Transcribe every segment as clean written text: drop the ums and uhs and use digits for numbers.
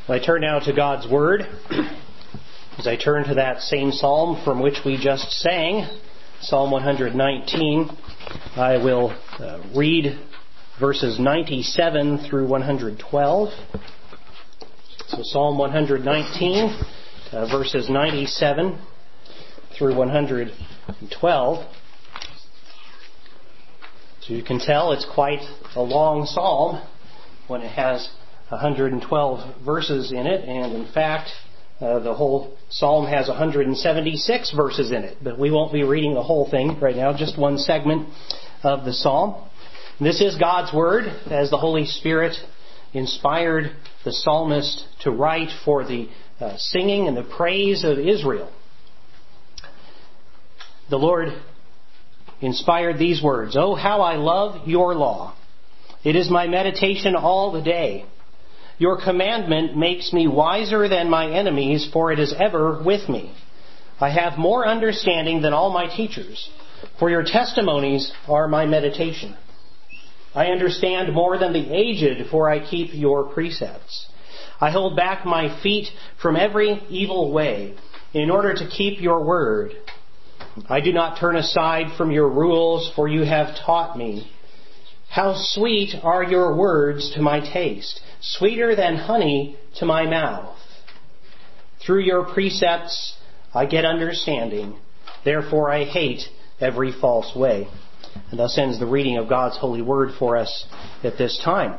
I turn now to God's Word. As I turn to that same psalm from which we just sang, Psalm 119, I will read verses 97 through 112. So Psalm 119, verses 97 through 112. So you can tell it's quite a long psalm when it has 112 verses in it, and in fact, the whole psalm has 176 verses in it. But we won't be reading the whole thing right now, just one segment of the psalm. This is God's Word, as the Holy Spirit inspired the psalmist to write for the singing and the praise of Israel. The Lord inspired these words, "Oh, how I love your law! It is my meditation all the day. Your commandment makes me wiser than my enemies, for it is ever with me. I have more understanding than all my teachers, for your testimonies are my meditation. I understand more than the aged, for I keep your precepts. I hold back my feet from every evil way, in order to keep your word. I do not turn aside from your rules, for you have taught me. How sweet are your words to my taste, sweeter than honey to my mouth. Through your precepts I get understanding, therefore I hate every false way." And thus ends the reading of God's holy word for us at this time.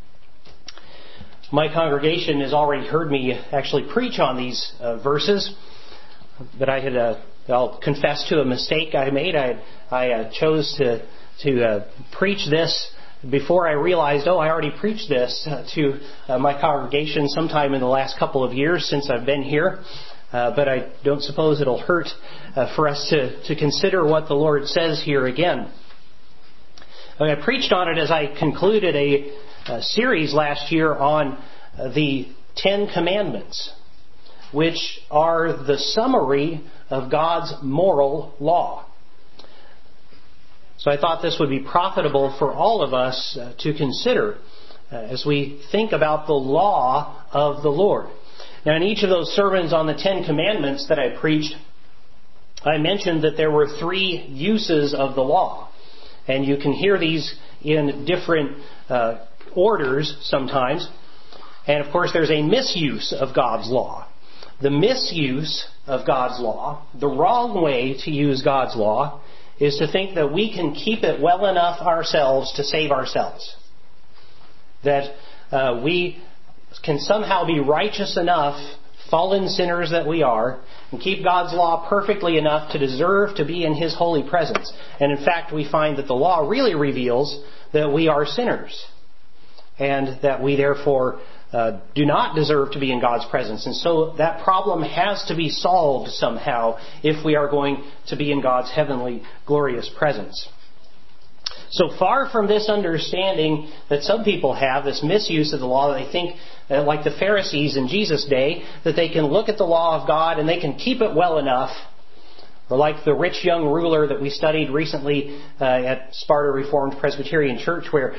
My congregation has already heard me actually preach on these verses, but I'll confess to a mistake I made. I chose to preach this before I realized, I already preached this to my congregation sometime in the last couple of years since I've been here. But I don't suppose it'll hurt for us to consider what the Lord says here again. I preached on it as I concluded a series last year on the Ten Commandments, which are the summary of God's moral law. So I thought this would be profitable for all of us to consider as we think about the law of the Lord. Now, in each of those sermons on the Ten Commandments that I preached, I mentioned that there were three uses of the law. And you can hear these in different orders sometimes. And of course, there's a misuse of God's law. The misuse of God's law, the wrong way to use God's law, is to think that we can keep it well enough ourselves to save ourselves. That we can somehow be righteous enough, fallen sinners that we are, and keep God's law perfectly enough to deserve to be in His holy presence. And in fact, we find that the law really reveals that we are sinners, and that we therefore do not deserve to be in God's presence. And so that problem has to be solved somehow if we are going to be in God's heavenly, glorious presence. So far from this understanding that some people have, this misuse of the law, they think, like the Pharisees in Jesus' day, that they can look at the law of God and they can keep it well enough. Or like the rich young ruler that we studied recently at Sparta Reformed Presbyterian Church, where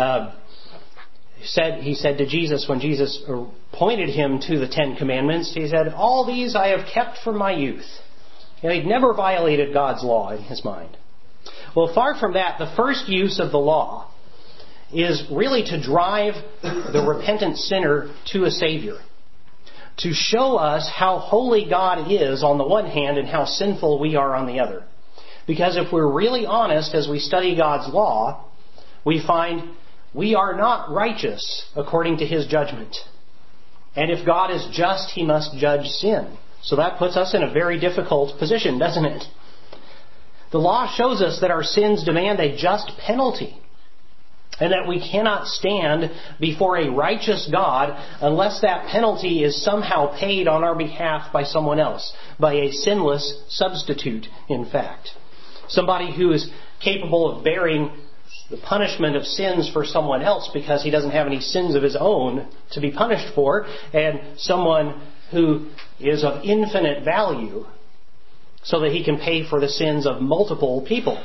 he said to Jesus, when Jesus pointed him to the Ten Commandments, he said, "All these I have kept from my youth." He'd never violated God's law in his mind. Well, far from that, the first use of the law is really to drive the repentant sinner to a Savior. To show us how holy God is on the one hand and how sinful we are on the other. Because if we're really honest as we study God's law, we find we are not righteous according to His judgment. And if God is just, He must judge sin. So that puts us in a very difficult position, doesn't it? The law shows us that our sins demand a just penalty, and that we cannot stand before a righteous God unless that penalty is somehow paid on our behalf by someone else, by a sinless substitute, in fact. Somebody who is capable of bearing the punishment of sins for someone else because he doesn't have any sins of his own to be punished for, and someone who is of infinite value so that he can pay for the sins of multiple people.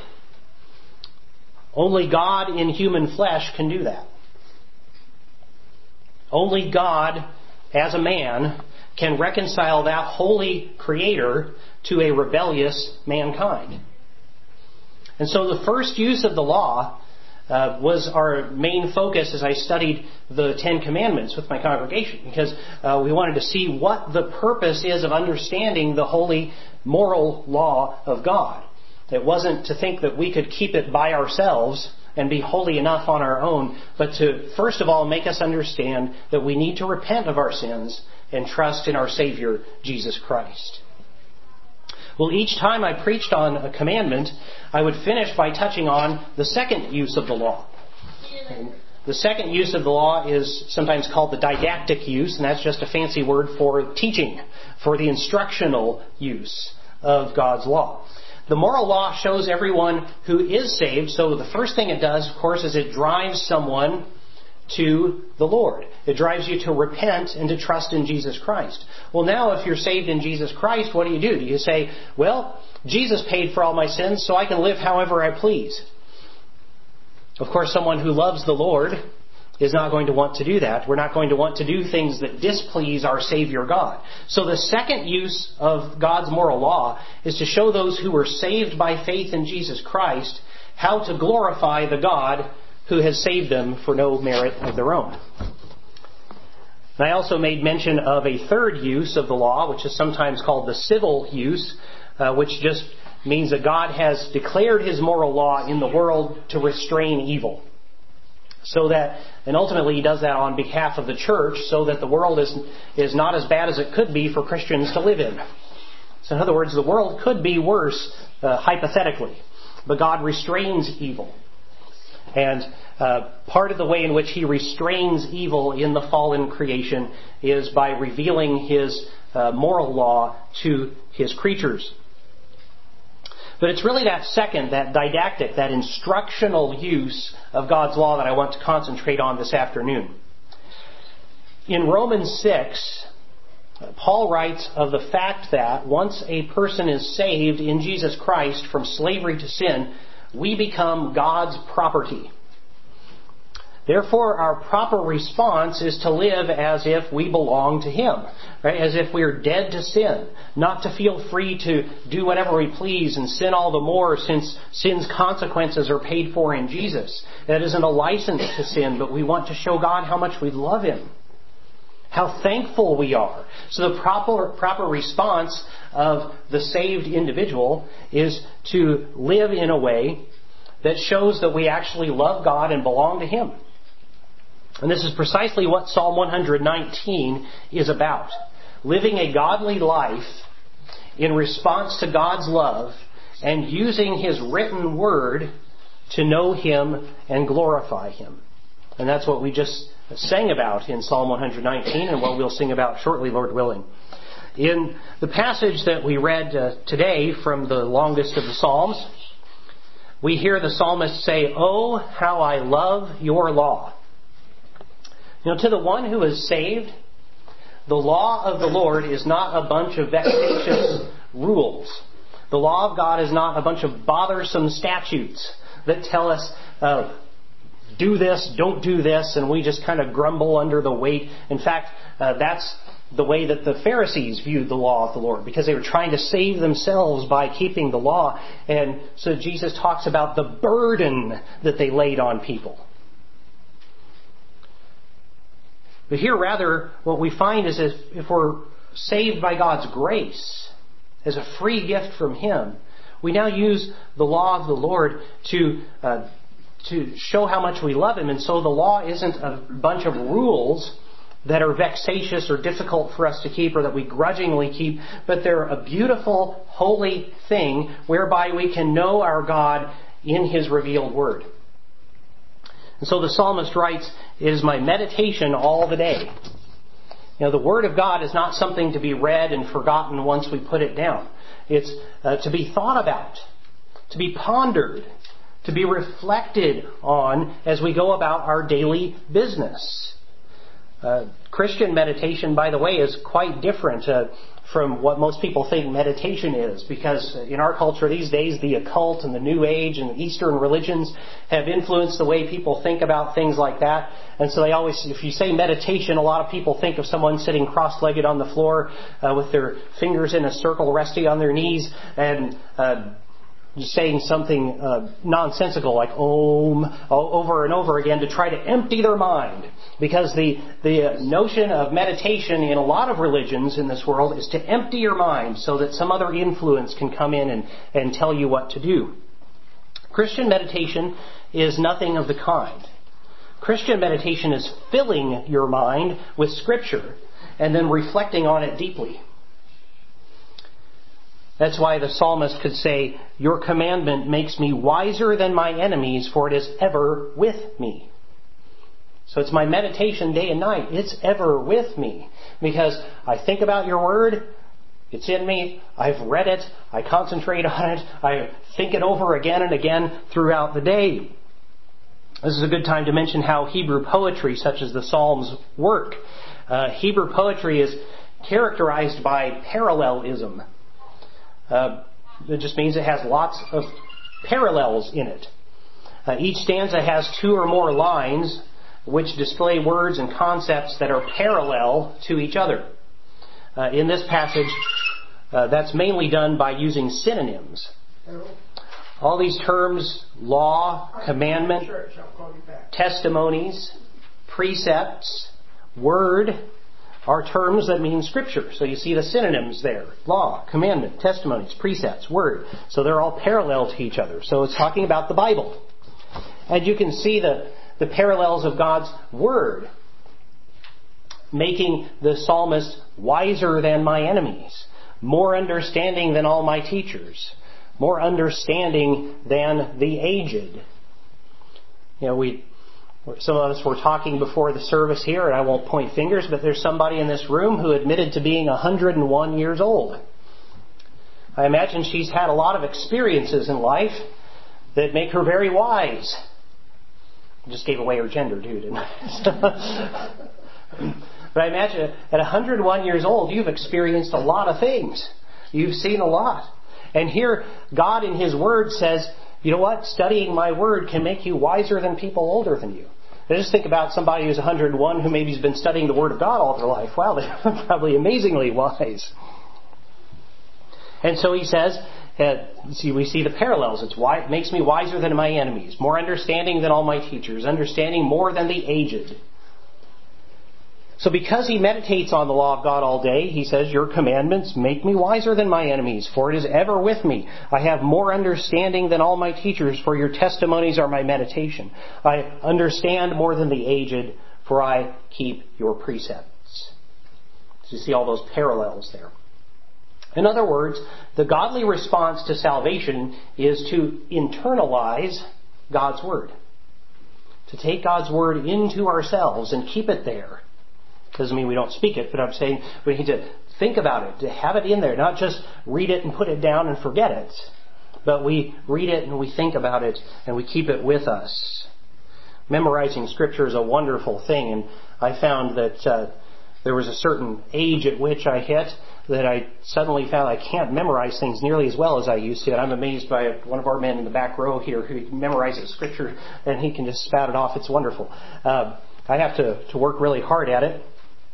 Only God in human flesh can do that. Only God as a man, can reconcile that holy Creator to a rebellious mankind. And so the first use of the law was our main focus as I studied the Ten Commandments with my congregation, because we wanted to see what the purpose is of understanding the holy moral law of God. It wasn't to think that we could keep it by ourselves and be holy enough on our own, but to first of all make us understand that we need to repent of our sins and trust in our Savior, Jesus Christ. Well, each time I preached on a commandment, I would finish by touching on the second use of the law. And the second use of the law is sometimes called the didactic use, and that's just a fancy word for teaching, for the instructional use of God's law. The moral law shows everyone who is saved, so the first thing it does, of course, is it drives someone to the Lord. It drives you to repent and to trust in Jesus Christ. Well, now if you're saved in Jesus Christ, what do? Do you say, well, Jesus paid for all my sins, so I can live however I please? Of course, someone who loves the Lord is not going to want to do that. We're not going to want to do things that displease our Savior God. So the second use of God's moral law is to show those who were saved by faith in Jesus Christ how to glorify the God who has saved them for no merit of their own. And I also made mention of a third use of the law, which is sometimes called the civil use, which just means that God has declared His moral law in the world to restrain evil. So that, and ultimately He does that on behalf of the church, so that the world is not as bad as it could be for Christians to live in. So in other words, the world could be worse, hypothetically, but God restrains evil. And part of the way in which He restrains evil in the fallen creation is by revealing His moral law to His creatures. But it's really that second, that didactic, that instructional use of God's law that I want to concentrate on this afternoon. In Romans 6, Paul writes of the fact that once a person is saved in Jesus Christ from slavery to sin, we become God's property. Therefore, our proper response is to live as if we belong to Him, right? As if we are dead to sin, not to feel free to do whatever we please and sin all the more since sin's consequences are paid for in Jesus. That isn't a license to sin, but we want to show God how much we love Him, how thankful we are. So the proper response of the saved individual is to live in a way that shows that we actually love God and belong to Him. And this is precisely what Psalm 119 is about. Living a godly life in response to God's love and using His written word to know Him and glorify Him. And that's what we just sang about in Psalm 119 and what we'll sing about shortly, Lord willing. In the passage that we read today from the longest of the Psalms, we hear the psalmist say, "Oh, how I love your law." You know, to the one who is saved, the law of the Lord is not a bunch of vexatious rules. The law of God is not a bunch of bothersome statutes that tell us, do this, don't do this, and we just kind of grumble under the weight. In fact, that's the way that the Pharisees viewed the law of the Lord, because they were trying to save themselves by keeping the law. And so Jesus talks about the burden that they laid on people. But here, rather, what we find is if we're saved by God's grace, as a free gift from Him, we now use the law of the Lord to show how much we love Him. And so the law isn't a bunch of rules that are vexatious or difficult for us to keep or that we grudgingly keep, but they're a beautiful, holy thing whereby we can know our God in His revealed word. And so the psalmist writes, "It is my meditation all the day." You know, the Word of God is not something to be read and forgotten once we put it down. It's to be thought about, to be pondered, to be reflected on as we go about our daily business. Christian meditation, by the way, is quite different from what most people think meditation is, because in our culture these days, the occult and the New Age and Eastern religions have influenced the way people think about things like that. And so they always, if you say meditation, a lot of people think of someone sitting cross-legged on the floor with their fingers in a circle resting on their knees and just saying something nonsensical like Om over and over again to try to empty their mind. Because the notion of meditation in a lot of religions in this world is to empty your mind so that some other influence can come in and tell you what to do. Christian meditation is nothing of the kind. Christian meditation is filling your mind with Scripture and then reflecting on it deeply. That's why the psalmist could say, "Your commandment makes me wiser than my enemies, for it is ever with me." So it's my meditation day and night. It's ever with me. Because I think about your word. It's in me. I've read it. I concentrate on it. I think it over again and again throughout the day. This is a good time to mention how Hebrew poetry, such as the Psalms, work. Hebrew poetry is characterized by parallelism. It just means it has lots of parallels in it. Each stanza has two or more lines which display words and concepts that are parallel to each other. In this passage, that's mainly done by using synonyms. All these terms, law, commandment, testimonies, precepts, word, are terms that mean Scripture. So you see the synonyms there. Law, commandment, testimonies, precepts, word. So they're all parallel to each other. So it's talking about the Bible. And you can see the parallels of God's Word, making the psalmist wiser than my enemies, more understanding than all my teachers, more understanding than the aged. You know, some of us were talking before the service here, and I won't point fingers, but there's somebody in this room who admitted to being 101 years old. I imagine she's had a lot of experiences in life that make her very wise. I just gave away her gender, too, didn't I? But I imagine at 101 years old, you've experienced a lot of things. You've seen a lot. And here, God in His Word says, you know what? Studying my Word can make you wiser than people older than you. Now just think about somebody who's 101 who maybe has been studying the Word of God all their life. Wow, they're probably amazingly wise. And so he says, we see the parallels. It makes me wiser than my enemies, more understanding than all my teachers, understanding more than the aged. So because he meditates on the law of God all day, he says, your commandments make me wiser than my enemies, for it is ever with me. I have more understanding than all my teachers, for your testimonies are my meditation. I understand more than the aged, for I keep your precepts. So you see all those parallels there. In other words, the godly response to salvation is to internalize God's Word. To take God's Word into ourselves and keep it there. Doesn't mean we don't speak it, but I'm saying we need to think about it, to have it in there, not just read it and put it down and forget it, but we read it and we think about it and we keep it with us. Memorizing Scripture is a wonderful thing, and I found that there was a certain age at which I hit that I suddenly found I can't memorize things nearly as well as I used to. And I'm amazed by one of our men in the back row here who memorizes Scripture and he can just spout it off. It's wonderful. I have to work really hard at it.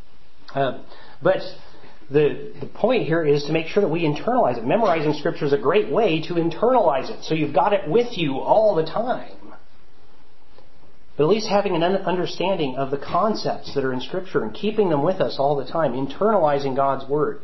But the point here is to make sure that we internalize it. Memorizing Scripture is a great way to internalize it. So you've got it with you all the time. But at least having an understanding of the concepts that are in Scripture and keeping them with us all the time, internalizing God's Word.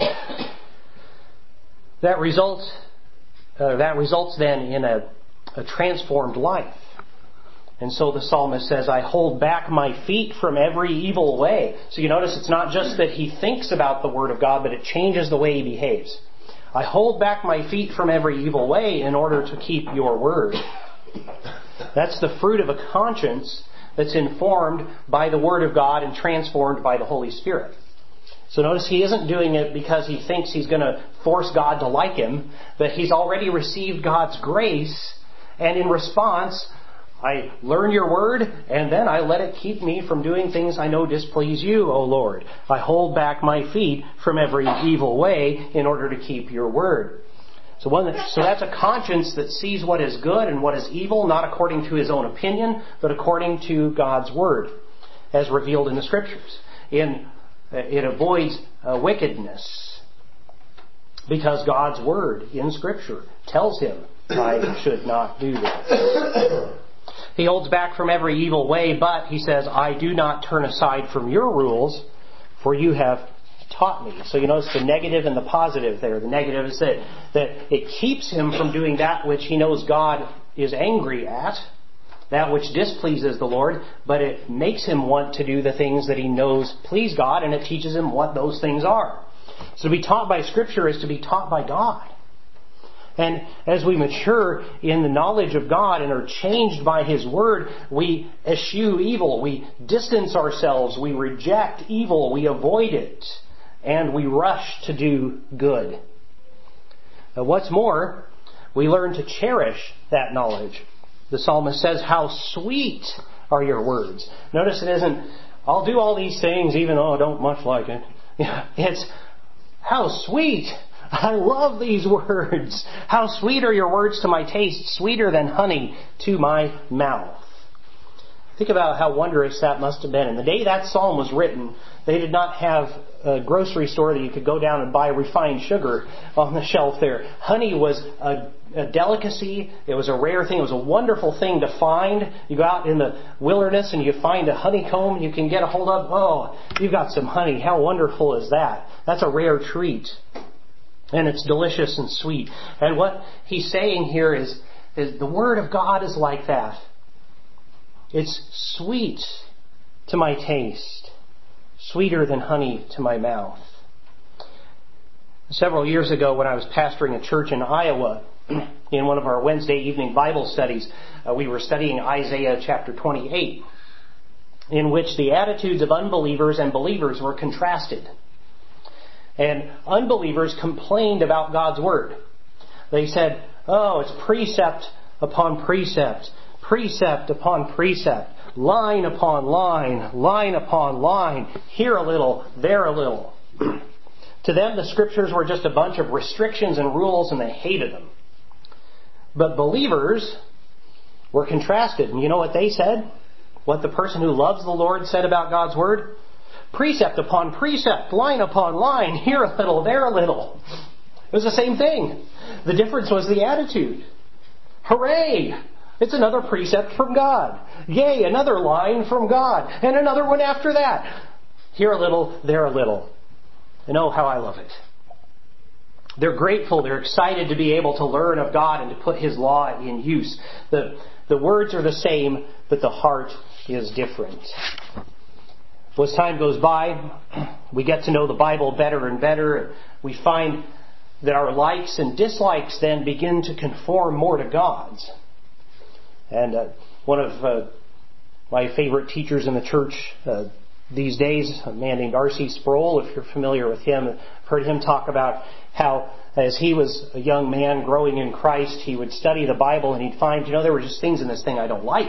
That results then in a transformed life. And so the psalmist says, I hold back my feet from every evil way. So you notice it's not just that he thinks about the Word of God, but it changes the way he behaves. I hold back my feet from every evil way in order to keep your Word. That's the fruit of a conscience that's informed by the Word of God and transformed by the Holy Spirit. So notice he isn't doing it because he thinks he's going to force God to like him, but he's already received God's grace, and in response, I learn your word, and then I let it keep me from doing things I know displease you, O Lord. I hold back my feet from every evil way in order to keep your word. So that's a conscience that sees what is good and what is evil, not according to his own opinion, but according to God's word, as revealed in the Scriptures. It avoids wickedness, because God's word in Scripture tells him, I should not do this. He holds back from every evil way, but he says, I do not turn aside from your rules, for you have taught me. So you notice the negative and the positive there. The negative is that it keeps him from doing that which he knows God is angry at, that which displeases the Lord, but it makes him want to do the things that he knows please God, and it teaches him what those things are. So to be taught by Scripture is to be taught by God. And as we mature in the knowledge of God and are changed by His Word, we eschew evil, we distance ourselves, we reject evil, we avoid it, and we rush to do good. Now, what's more, we learn to cherish that knowledge. The psalmist says, how sweet are your words. Notice it isn't, I'll do all these things even though I don't much like it. It's, how sweet. I love these words. How sweet are your words to my taste, sweeter than honey to my mouth. Think about how wondrous that must have been. In the day that psalm was written, they did not have a grocery store that you could go down and buy refined sugar on the shelf there. Honey was a delicacy. It was a rare thing. It was a wonderful thing to find. You go out in the wilderness and you find a honeycomb you can get a hold of. Oh, you've got some honey. How wonderful is that? That's a rare treat. And it's delicious and sweet. And what he's saying here is the Word of God is like that. It's sweet to my taste, sweeter than honey to my mouth. Several years ago, when I was pastoring a church in Iowa, in one of our Wednesday evening Bible studies, we were studying Isaiah chapter 28, in which the attitudes of unbelievers and believers were contrasted. And unbelievers complained about God's Word. They said, oh, it's precept upon precept, precept upon precept, line upon line, line upon line, here a little, there a little. To them, the Scriptures were just a bunch of restrictions and rules, and they hated them. But believers were contrasted. And you know what they said? What the person who loves the Lord said about God's Word? Precept upon precept, line upon line, here a little, there a little. It was the same thing. The difference was the attitude. Hooray! It's another precept from God. Yay, another line from God. And another one after that. Here a little, there a little. And oh, how I love it. They're grateful, they're excited to be able to learn of God and to put His law in use. The words are the same, but the heart is different. As time goes by, we get to know the Bible better and better. We find that our likes and dislikes then begin to conform more to God's. And one of my favorite teachers in the church these days, a man named R.C. Sproul, if you're familiar with him, I've heard him talk about how as he was a young man growing in Christ, he would study the Bible and he'd find, there were just things in this thing I don't like.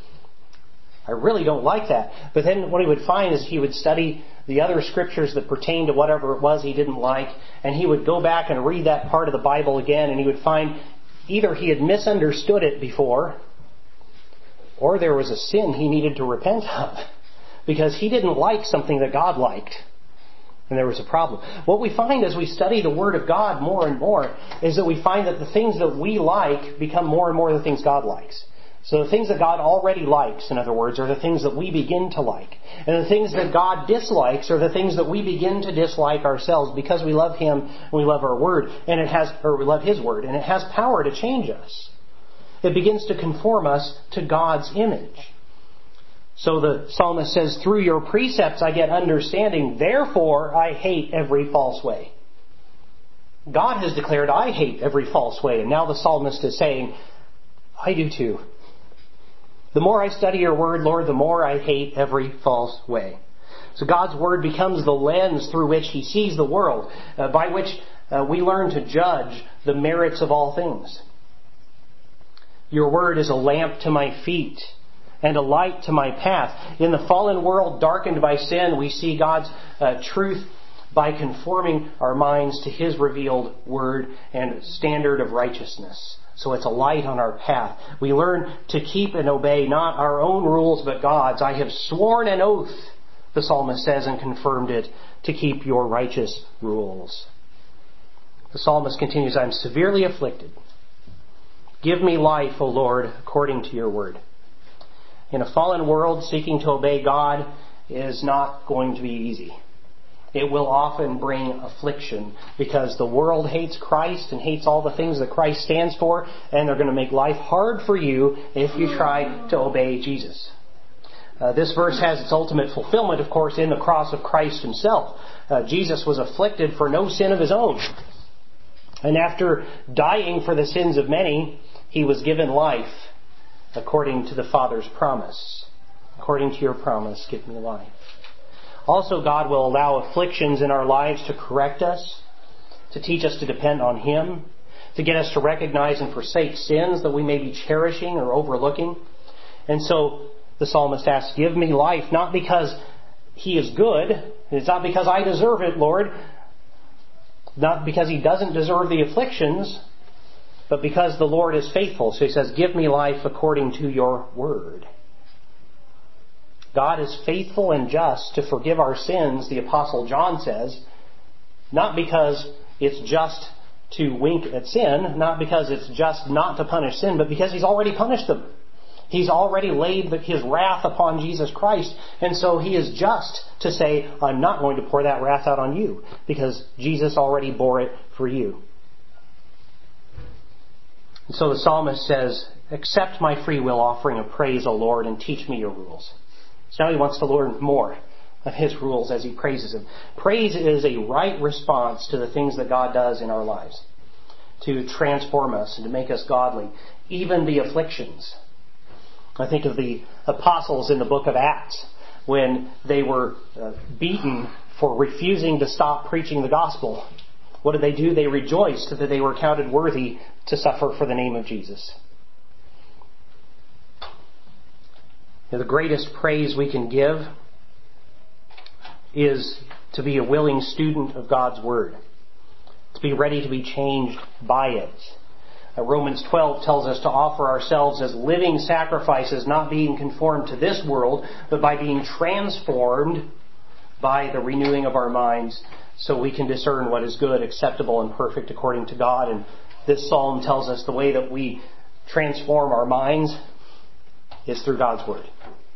I really don't like that. But then what he would find is he would study the other scriptures that pertain to whatever it was he didn't like, and he would go back and read that part of the Bible again, and he would find either he had misunderstood it before, or there was a sin he needed to repent of, because he didn't like something that God liked. And there was a problem. What we find as we study the Word of God more and more is that we find that the things that we like become more and more the things God likes. So the things that God already likes, in other words, are the things that we begin to like. And the things that God dislikes are the things that we begin to dislike ourselves because we love Him and we love our Word, and we love His Word, and it has power to change us. It begins to conform us to God's image. So the psalmist says, through your precepts I get understanding, therefore I hate every false way. God has declared, I hate every false way. And now the psalmist is saying, I do too. The more I study your Word, Lord, the more I hate every false way. So God's Word becomes the lens through which He sees the world, by which we learn to judge the merits of all things. Your word is a lamp to my feet and a light to my path. In the fallen world darkened by sin, we see God's truth by conforming our minds to His revealed word and standard of righteousness. So it's a light on our path. We learn to keep and obey not our own rules but God's. I have sworn an oath, the psalmist says, and confirmed it, to keep your righteous rules. The psalmist continues, I am severely afflicted. Give me life, O Lord, according to your word. In a fallen world, seeking to obey God is not going to be easy. It will often bring affliction because the world hates Christ and hates all the things that Christ stands for, and they're going to make life hard for you if you try to obey Jesus. This verse has its ultimate fulfillment, of course, in the cross of Christ Himself. Jesus was afflicted for no sin of His own. And after dying for the sins of many, He was given life according to the Father's promise. According to your promise, give me life. Also, God will allow afflictions in our lives to correct us, to teach us to depend on Him, to get us to recognize and forsake sins that we may be cherishing or overlooking. And so the psalmist asks, give me life, not because He is good. It's not because I deserve it, Lord. Not because He doesn't deserve the afflictions, but because the Lord is faithful. So he says, give me life according to your word. God is faithful and just to forgive our sins, the Apostle John says, not because it's just to wink at sin, not because it's just not to punish sin, but because He's already punished them. He's already laid His wrath upon Jesus Christ, and so He is just to say, I'm not going to pour that wrath out on you, because Jesus already bore it for you. And so the psalmist says, accept my free will offering of praise, O Lord, and teach me your rules. So now he wants to learn more of His rules as he praises Him. Praise is a right response to the things that God does in our lives, to transform us and to make us godly, even the afflictions. I think of the apostles in the book of Acts when they were beaten for refusing to stop preaching the gospel. What did they do? They rejoiced that they were counted worthy to suffer for the name of Jesus. The greatest praise we can give is to be a willing student of God's Word, to be ready to be changed by it. Romans 12 tells us to offer ourselves as living sacrifices, not being conformed to this world, but by being transformed by the renewing of our minds, so we can discern what is good, acceptable, and perfect according to God. And this psalm tells us the way that we transform our minds is through God's Word.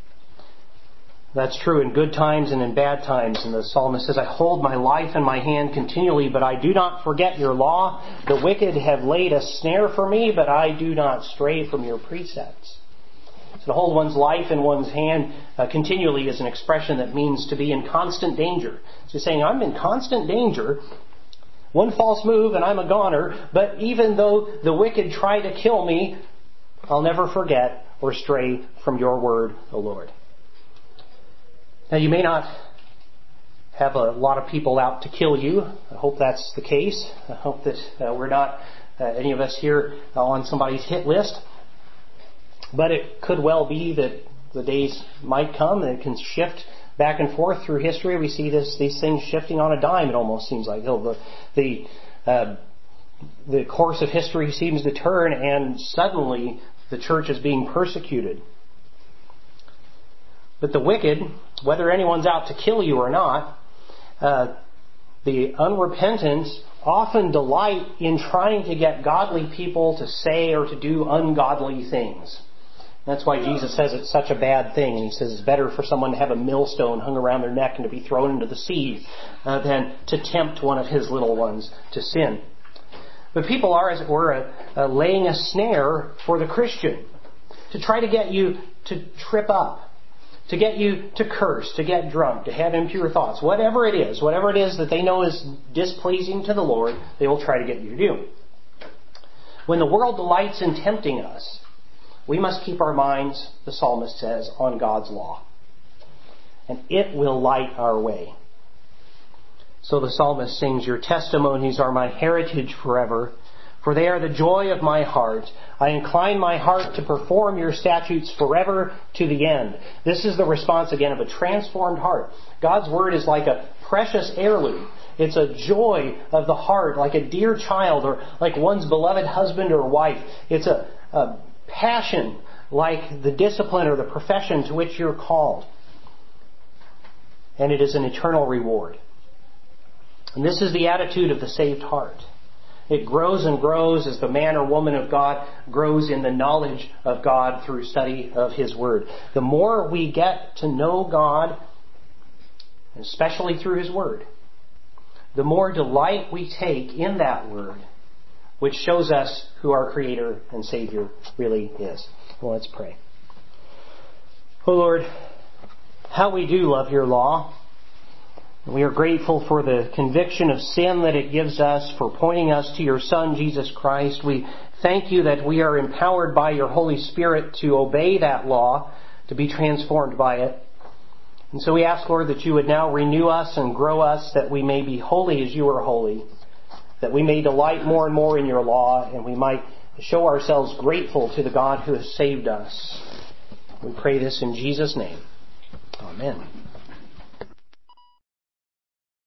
That's true in good times and in bad times. And the psalmist says, I hold my life in my hand continually, but I do not forget your law. The wicked have laid a snare for me, but I do not stray from your precepts. So to hold one's life in one's hand continually is an expression that means to be in constant danger. So saying, I'm in constant danger. One false move and I'm a goner. But even though the wicked try to kill me, I'll never forget or stray from your word, O Lord. Now, you may not have a lot of people out to kill you. I hope that's the case. I hope that we're not, any of us here, on somebody's hit list. But it could well be that the days might come and it can shift back and forth through history. We see these things shifting on a dime, it almost seems like. The course of history seems to turn, and suddenly the church is being persecuted. But the wicked, whether anyone's out to kill you or not, the unrepentant often delight in trying to get godly people to say or to do ungodly things. That's why Jesus says it's such a bad thing. And He says it's better for someone to have a millstone hung around their neck and to be thrown into the sea than to tempt one of His little ones to sin. But people are, as it were, laying a snare for the Christian to try to get you to trip up, to get you to curse, to get drunk, to have impure thoughts. Whatever it is that they know is displeasing to the Lord, they will try to get you to do. When the world delights in tempting us, we must keep our minds, the psalmist says, on God's law. And it will light our way. So the psalmist sings, your testimonies are my heritage forever, for they are the joy of my heart. I incline my heart to perform your statutes forever to the end. This is the response again of a transformed heart. God's Word is like a precious heirloom. It's a joy of the heart, like a dear child or like one's beloved husband or wife. It's a passion like the discipline or the profession to which you're called. And it is an eternal reward. And this is the attitude of the saved heart. It grows and grows as the man or woman of God grows in the knowledge of God through study of His Word. The more we get to know God, especially through His Word, the more delight we take in that Word, which shows us who our Creator and Savior really is. Well, let's pray. Oh Lord, how we do love your law. We are grateful for the conviction of sin that it gives us, for pointing us to your Son, Jesus Christ. We thank you that we are empowered by your Holy Spirit to obey that law, to be transformed by it. And so we ask, Lord, that you would now renew us and grow us, that we may be holy as you are holy, that we may delight more and more in your law, and we might show ourselves grateful to the God who has saved us. We pray this in Jesus' name. Amen.